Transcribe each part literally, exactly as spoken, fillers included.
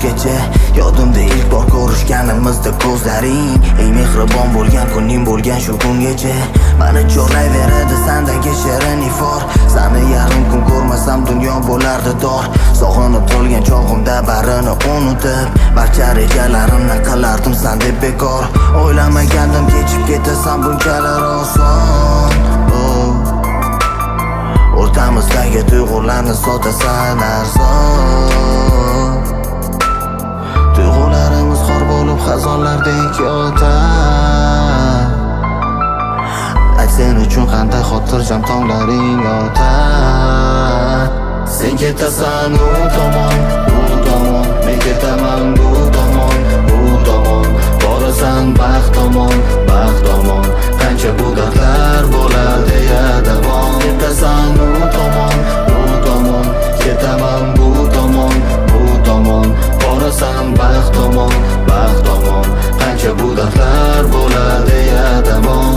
kunduzgacha. Yodimda ilk bor ko'rishganimizda ko'zlaring eng mehribon bo'lgan kuning bo'lgan shu kungacha. Mani chorlayveradi sandagi shirin ifor. Sani yarim kun ko'rmasam dunyo bo'lardi dor. Sog'inib qolgan chog'imda barini unutib, barcha rejalarimni qilardim san deb bekor. O'ylamagandim kechib ketasan bunchalar oson. O'rtamizdagi tuyg'ularni sotasan arzon. Tuyg'ularimiz xor bo'lib xazonlardek yotar. Sen uchun qanday xotirjam tonglaring yotar. Sen ketasan u tomon, u tomon, men ketaman bu tomon, bu tomon. Borasan baxt tomon, baxt tomon. Qancha bu dardlar bo'lar deya davom. Ketasan u tomon, u tomon, ketaman bu tomon, bu tomon. Borasan baxt tomon, baxt tomon. Qancha bu dardlar bo'lar deya davom.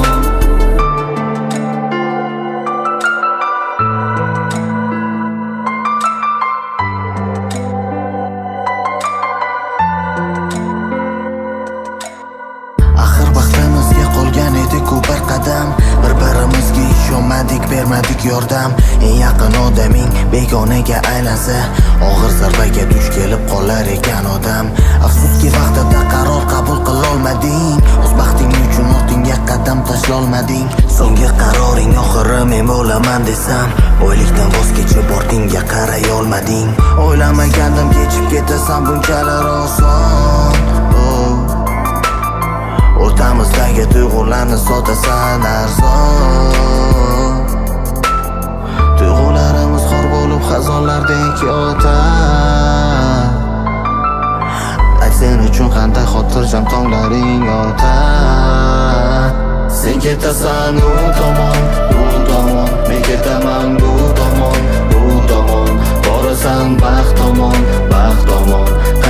Bir qadam bir-birimizga ishonmadik, bermadik yordam. Eng yaqin odaming begonaga aylansa, og'ir zarbaga duch kelib qolar ekan odam. Afsuski vaqtida qaror qabul qila olmading, o'z baxting uchun ortingga qadam tashlolmading. So'nggi qaroring oxiri men bo'laman desam, boylikdan voz kechib ortingga qaray olmading. O'ylamagandim kechib ketasan bunchalar oson. O'rtamizdagi tuyg'ularni sotasan arzon. Tuyg'ularimiz xor bo'lib xazonlardek yotar. Sen uchun qanday xotirjam tonglaring yotar. Sen ketasan u tomon, u tomon, men ketaman bu tomon, bu tomon. Borasan baxt tomon, baxt tomon.